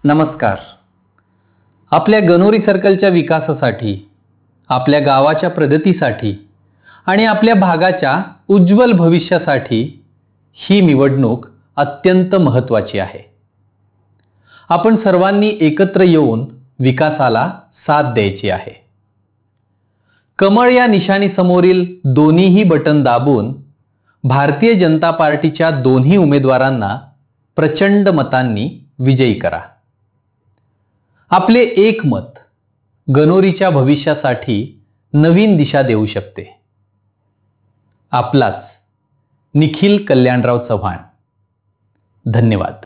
नमस्कार. आपल्या गणोरी सर्कलच्या विकासासाठी, आपल्या गावाच्या प्रगतीसाठी आणि आपल्या भागाच्या उज्ज्वल भविष्यासाठी ही निवडणूक अत्यंत महत्त्वाची आहे. आपण सर्वांनी एकत्र येऊन विकासाला साथ द्यायची आहे. कमळ या निशाणीसमोरील दोन्हीही बटन दाबून भारतीय जनता पार्टीच्या दोन्ही उमेदवारांना प्रचंड मतांनी विजयी करा. आपले एक मत गणोरीच्या भविष्यासाठी नवीन दिशा देऊ शकते. आपलाच निखिल कल्याणराव चव्हाण. धन्यवाद.